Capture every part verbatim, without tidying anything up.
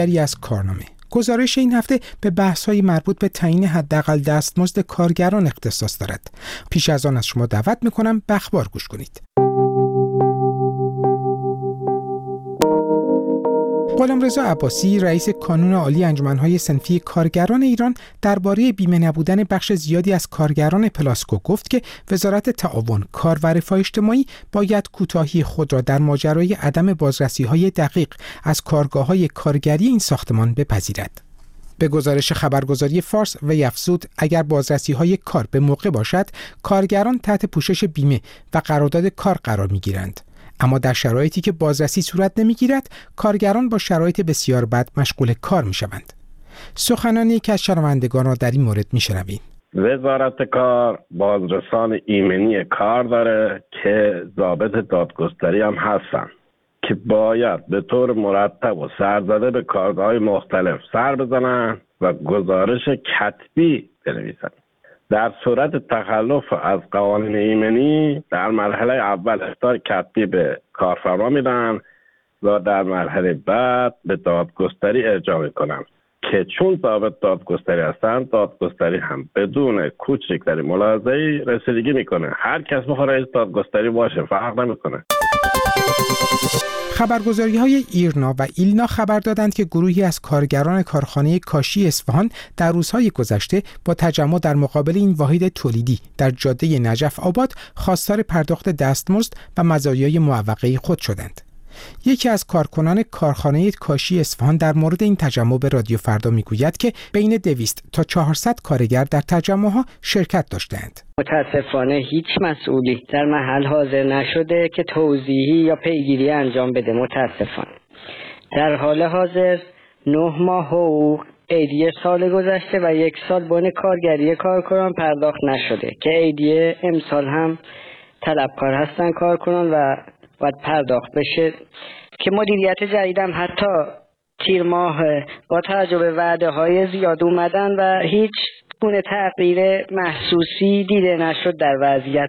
از کارنامه. گزارش این هفته به بحث‌های مربوط به تعیین حداقل دستمزد کارگران اختصاص دارد. پیش از آن از شما دعوت می‌کنم به اخبار گوش کنید. غلامرضا عباسی رئیس کانون عالی انجمن‌های صنفی کارگران ایران درباره بیمه نبودن بخش زیادی از کارگران پلاسکو گفت که وزارت تعاون، کار و رفاه اجتماعی باید کوتاهی خود را در ماجرای عدم بازرسی‌های دقیق از کارگاه‌های کارگری این ساختمان بپذیرد. به گزارش خبرگزاری فارس و افزود اگر بازرسی‌های کار به موقع باشد، کارگران تحت پوشش بیمه و قرارداد کار قرار می‌گیرند. اما در شرایطی که بازرسی صورت نمی‌گیرد، کارگران با شرایط بسیار بد مشغول کار می‌شوند. سخنانی که از شنوندگان را در این مورد می‌شنوید. وزارت کار بازرسان ایمنی کار داره که ضابط دادگستری هم هستن که باید به طور مرتب و سرزده به کارگاه‌های مختلف سر بزنن و گزارش کتبی بنویسن. در صورت تخلف از قوانین ایمنی در مرحله اول اخطار کتبی به کارفرما میدن و در مرحله بعد به دادگستری ارجاع میکنن که چون ضابط دادگستری هستن، دادگستری هم بدون کوچکترین ملاحظه‌ای رسیدگی میکنه. هر کس بخواد رئیس دادگستری باشه فرق نمیکنه. خبرگزاری‌های ایرنا و ایلنا خبر دادند که گروهی از کارگران کارخانه کاشی اصفهان در روزهای گذشته با تجمع در مقابل این واحد تولیدی در جاده نجف آباد خواستار پرداخت دستمزد و مزایای معوقه خود شدند. یکی از کارکنان کارخانه کاشی اصفهان در مورد این تجمع به رادیو فردا میگوید که بین دویست تا چهارصد کارگر در تجمع‌ها شرکت داشتند. متاسفانه هیچ مسئولی در محل حاضر نشده که توضیحی یا پیگیری انجام بده. متاسفانه در حال حاضر نه ماه حقوق عیدیه سال گذشته و یک سال بون کارگری کارکنان پرداخت نشده که عیدیه امسال هم طلبکار هستن کارکنان و باید پرداخت بشه که مدیریت جدیدم حتی تیر ماه با توجه به وعده های زیاد اومدن و هیچ گونه تغییر محسوسی دیده نشد در وضعیت.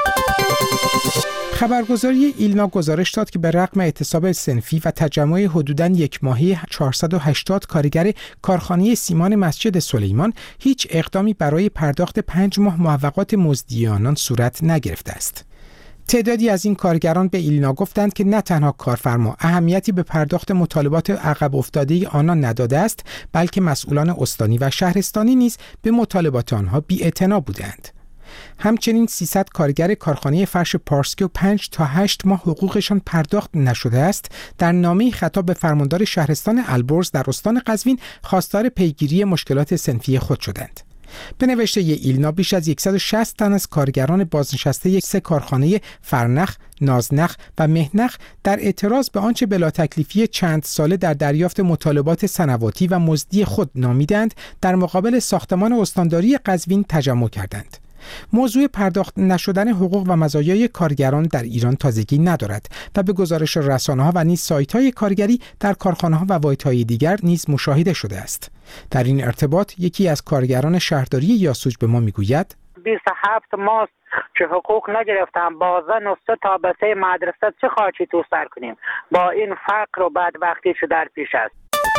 خبرگزاری ایلنا گزارش داد که به رغم اعتصاب صنفی و تجمع حدوداً یک ماهی چهارصد و هشتاد کارگر کارخانه سیمان مسجد سلیمان هیچ اقدامی برای پرداخت پنج ماه معوقات مزدی آنان صورت نگرفته است. تعدادی از این کارگران به ایلنا گفتند که نه تنها کارفرما اهمیتی به پرداخت مطالبات عقب افتاده آنان نداده است، بلکه مسئولان استانی و شهرستانی نیز به مطالبات آنها بی‌اعتنا بودند. همچنین سیصد کارگر کارخانه فرش پارس که پنج تا هشت ماه حقوقشان پرداخت نشده است، در نامه خطاب به فرماندار شهرستان البرز در استان قزوین خواستار پیگیری مشکلات صنفی خود شدند. به نوشته ایلنا بیش از صد و شصت تن از کارگران بازنشسته سه کارخانه فرنخ، نازنخ و مهنخ در اعتراض به آنچه بلا تکلیفی چند ساله در دریافت مطالبات سنواتی و مزدی خود نامیدند، در مقابل ساختمان استانداری قزوین تجمع کردند. موضوع پرداخت نشدن حقوق و مزایای کارگران در ایران تازگی ندارد و به گزارش رسانه‌ها و نیز سایت‌های کارگری در کارخانه‌ها و واحدهای دیگر نیز مشاهده شده است. در این ارتباط یکی از کارگران شهرداری یاسوج به ما میگوید بیست و هفت ماه که حقوق نگرفتم، با زن و سه تا بچه مدرسه چه خاکی تو سر کنیم؟ با این فقر و بدبختی که در پیش است.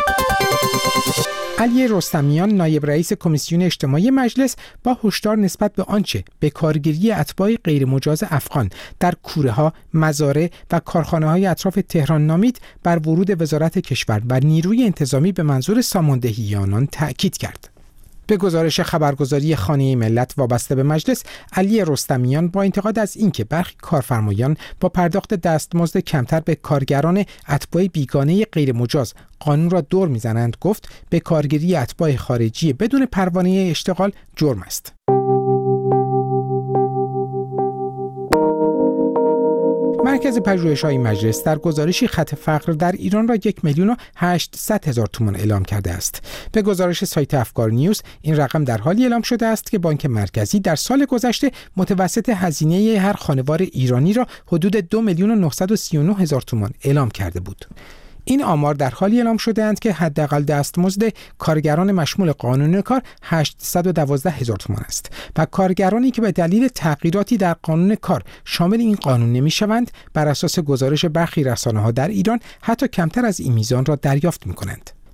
علی رستمیان نایب رئیس کمیسیون اجتماعی مجلس با هشدار نسبت به آنچه به کارگری اتباع غیرمجاز افغان در کوره‌ها، مزارع و کارخانه‌های اطراف تهران نامید، بر ورود وزارت کشور و نیروی انتظامی به منظور ساماندهی آنان تأکید کرد. به گزارش خبرگزاری خانه ملت وابسته به مجلس، علی رستمیان با انتقاد از اینکه برخی کارفرمایان با پرداخت دستمزد کمتر به کارگران اتباع بیگانه غیرمجاز قانون را دور میزنند گفت به کارگری اتباع خارجی بدون پروانه اشتغال جرم است. مرکز پژوهش‌های مجلس در گزارشی خط فقر در ایران را یک میلیون و هشتصد هزار تومان اعلام کرده است. به گزارش سایت افکار نیوز این رقم در حالی اعلام شده است که بانک مرکزی در سال گذشته متوسط هزینه هر خانوار ایرانی را حدود دو میلیون و نهصد و سی و نه هزار تومان اعلام کرده بود. این آمار در حالی اعلام شده اند که حداقل دستمزد کارگران مشمول قانون کار هشتصد و دوازده هزار تومان است و کارگرانی که به دلیل تغییراتی در قانون کار شامل این قانون نمی‌شوند بر اساس گزارش برخی رسانه‌ها در ایران حتی کمتر از این میزان را دریافت می‌کنند.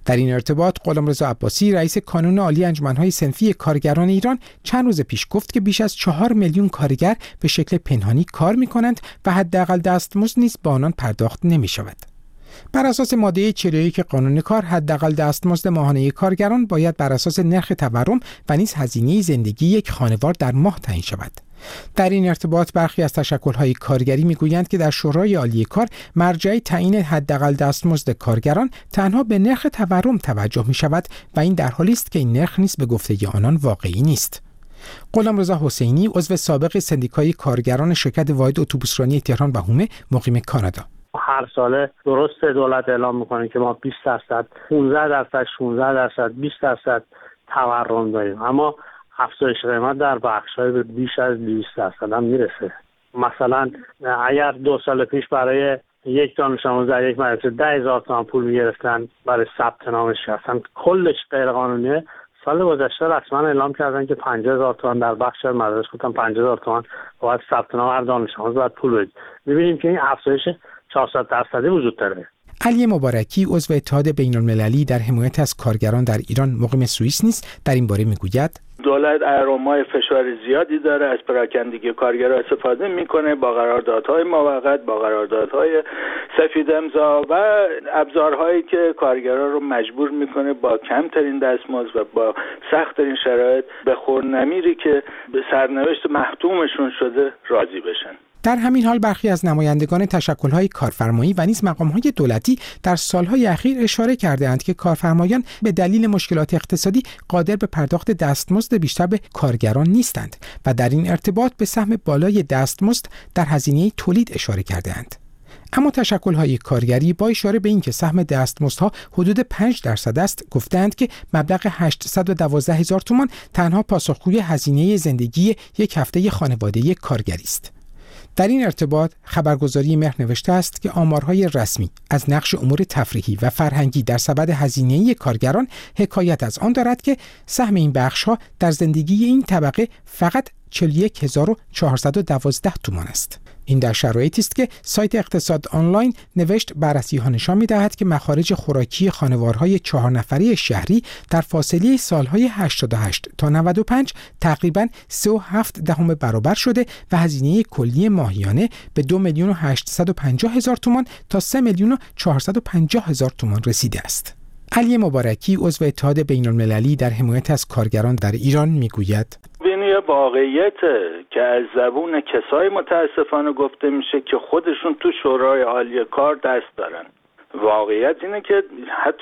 در این ارتباط غلامرضا عباسی رئیس کانون عالی انجمن‌های صنفی کارگران ایران چند روز پیش گفت که بیش از چهار میلیون کارگر به شکل پنهانی کار می‌کنند و حداقل دستمزد نیز به آنان پرداخت نمی‌شود. بر اساس ماده چهل و یک قانون کار، حداقل دستمزد ماهانه کارگران باید بر اساس نرخ تورم و نیز هزینه زندگی یک خانوار در ماه تعیین شود. در این ارتباط برخی از تشکل‌های کارگری می‌گویند که در شورای عالی کار مرجع تعیین حداقل دستمزد کارگران تنها به نرخ تورم توجه می‌شود و این در حالی است که این نرخ نیز به گفته آنان واقعی نیست. غلامرضا حسینی عضو سابق سندیکای کارگران شرکت واحد اتوبوسرانی تهران و هومه مقیم کانادا: هر ساله درست دولت اعلام میکنه که ما بیست درصد، پانزده درصد، شانزده درصد، بیست درصد تورم داریم، اما افزایش قیمت در بخش‌های به بیش از دویست درصد هم میرسه. مثلا اگر دو سال پیش برای یک دانش آموز در یک مدرسه ده هزار تومان پول میگرفتن برای ثبت نامش، اصلا کلش غیر قانونیه، سال گذشته رسما اعلام کردن که پنجاه هزار تومان در بخش مدارس گفتن پنجاه هزار تومان باید ثبت نام هر دانش آموز باید پول بدید. می‌بینیم که این افزایش چهارصد درصدی وجود داره. علی مبارکی عضو اتحاد بین‌المللی در حمایت از کارگران در ایران مقیم سوئیس نیز در این باره میگوید: دولت اهرم‌های فشار زیادی داره، از پراکندگی کارگرها استفاده میکنه با قراردادهای موقت، با قراردادهای سفید امضا و ابزارهایی که کارگرها رو مجبور میکنه با کمترین دستمزد و با سخت‌ترین شرایط به خورنمیری که به سرنوشت محتومشون شده راضی بشن. در همین حال برخی از نمایندگان تشکل‌های کارفرمایی و نیز مقام‌های دولتی در سال‌های اخیر اشاره کرده‌اند که کارفرمایان به دلیل مشکلات اقتصادی قادر به پرداخت دستمزد بیشتر به کارگران نیستند و در این ارتباط به سهم بالای دستمزد در هزینه تولید اشاره کرده‌اند. اما تشکل‌های کارگری با اشاره به اینکه سهم دستمزدها حدود پنج درصد است، گفتند که مبلغ هشتصد و دوازده هزار تومان تنها پاسخگوی هزینه زندگی یک هفته خانواده کارگری است. در این ارتباط خبرگزاری مهر نوشته است که آمارهای رسمی از نقش امور تفریحی و فرهنگی در سبد هزینه‌ای کارگران حکایت از آن دارد که سهم این بخش‌ها در زندگی این طبقه فقط چهل و یک هزار و چهارصد و دوازده تومان است. این در شرایطی است که سایت اقتصاد آنلاین نوشت بررسی‌ها نشان می‌دهد که مخارج خوراکی خانوارهای چهار نفره شهری در فاصله سالهای هشتاد و هشت تا نود و پنج تقریباً سه و هفت دهم برابر شده و هزینه کلی ماهیانه به دو میلیون و هشتصد و پنجاه هزار تومان تا سه میلیون و چهارصد و پنجاه هزار تومان رسیده است. علی مبارکی عضو اتحاد بین‌المللی در حمایت از کارگران در ایران میگوید: این یه واقعیته که از زبون کسای متاسفانه گفته میشه که خودشون تو شورای عالی کار دست دارن. واقعیت اینه که حتی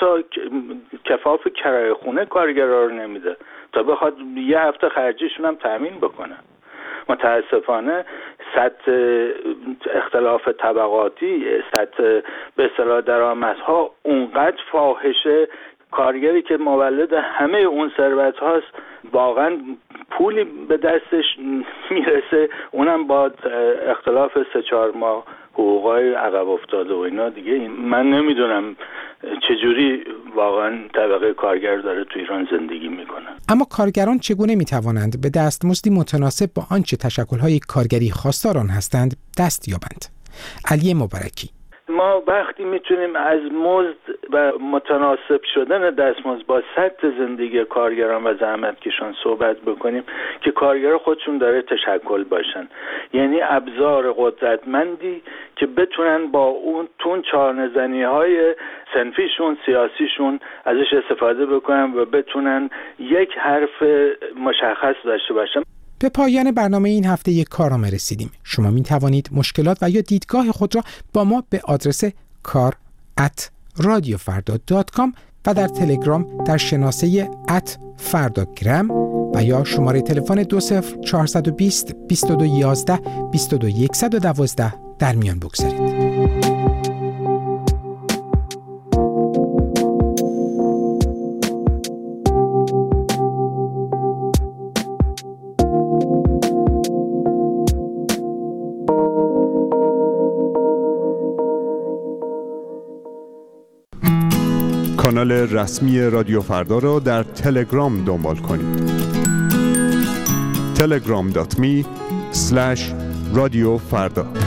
کفاف کرایه خونه کارگرها رو نمیده تا بخواد یه هفته خرجیشون هم تامین بکنه. متاسفانه سطح اختلاف طبقاتی، سطح به اصطلاح درآمدها اونقدر فاحشه، کارگری که مولد همه اون ثروت هاست واقعا پولی به دستش میرسه، اونم با اختلاف سه چهار ماه حقوقای عقب افتاده و اینا دیگه. من نمیدونم چجوری واقعا طبقه کارگر داره تو ایران زندگی میکنه. اما کارگران چگونه میتوانند به دستمزدی متناسب با آنچه تشکل‌های کارگری خواستار آن هستند دست یابند؟ علی مبارکی: ما وقتی میتونیم از مزد و متناسب شدن دستمزد با سطح زندگی کارگران و زحمتکشان صحبت بکنیم که کارگران خودشون داره تشکل باشن، یعنی ابزار قدرتمندی که بتونن با اون تون چارنزنی های صنفیشون، سیاسیشون ازش استفاده بکنن و بتونن یک حرف مشخص داشته باشن. به پایان برنامه این هفته یک کارنامه رسیدیم. شما می توانید مشکلات و یا دیدگاه خود را با ما به آدرس کار ات رادیو فردا دات کام و در تلگرام در شناسه ات فرداگرام و یا شماره تلفن دو صفر چهارصد و بیست بیست و دو یازده بیست و دو صد و دوازده در میان بگذارید. کانال رسمی رادیو فردا را در تلگرام دنبال کنید. تلگرام دات می اسلش رادیو فردا.